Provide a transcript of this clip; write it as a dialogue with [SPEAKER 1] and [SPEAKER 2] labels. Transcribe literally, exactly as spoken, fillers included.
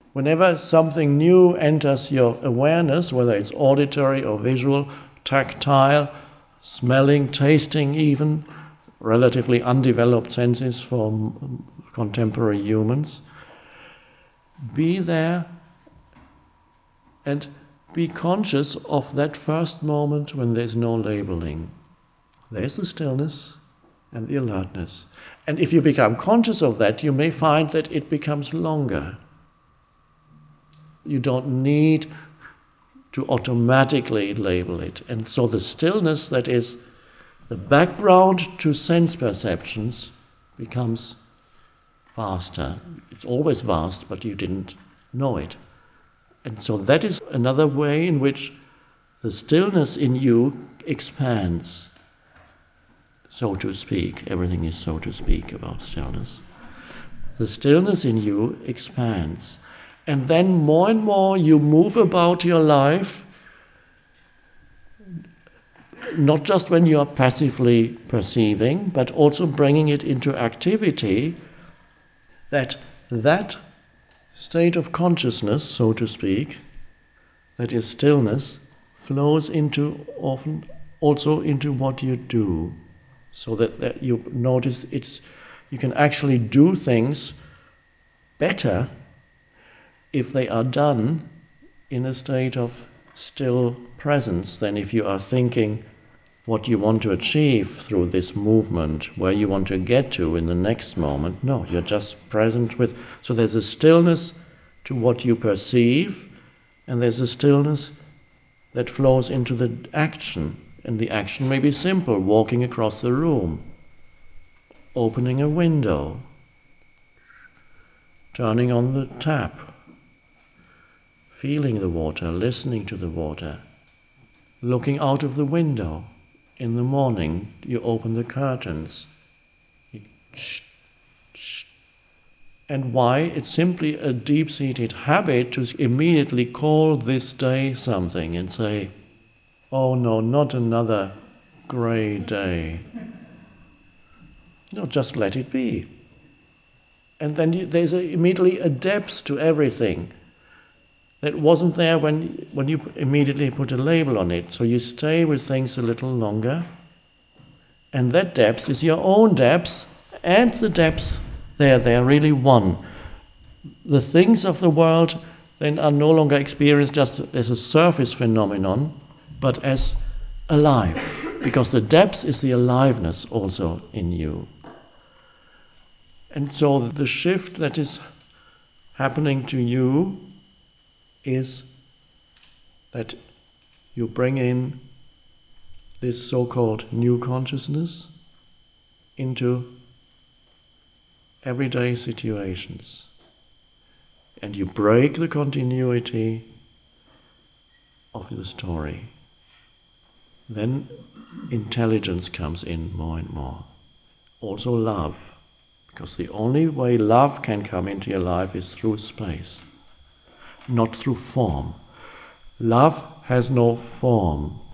[SPEAKER 1] Whenever something new enters your awareness, whether it's auditory or visual, tactile, smelling, tasting even, relatively undeveloped senses for contemporary humans, be there and be conscious of that first moment when there's no labeling. There's the stillness and the alertness. And if you become conscious of that, you may find that it becomes longer. You don't need to automatically label it. And so the stillness that is the background to sense perceptions becomes vaster. It's always vast, but you didn't know it. And so that is another way in which the stillness in you expands, so to speak. Everything is so to speak about stillness. The stillness in you expands. And then more and more you move about your life, not just when you are passively perceiving, but also bringing it into activity, that that state of consciousness, so to speak, that is stillness, flows into often also into what you do, so that, that you notice it's you can actually do things better if they are done in a state of still presence than if you are thinking what you want to achieve through this movement, where you want to get to in the next moment. No, you're just present with... So there's a stillness to what you perceive, and there's a stillness that flows into the action. And the action may be simple: walking across the room, opening a window, turning on the tap, feeling the water, listening to the water, looking out of the window. In the morning, you open the curtains. You shh, shh. And why? It's simply a deep-seated habit to immediately call this day something and say, oh no, not another grey day. No, just let it be. And then you, there's a, immediately a depth to everything that wasn't there when, when you immediately put a label on it. So you stay with things a little longer, and that depth is your own depth, and the depths there, they are really one. The things of the world then are no longer experienced just as a surface phenomenon, but as alive, because the depth is the aliveness also in you. And so the shift that is happening to you is that you bring in this so-called new consciousness into everyday situations. And you break the continuity of the story. Then intelligence comes in more and more. Also love, because the only way love can come into your life is through space, not through form. Love has no form.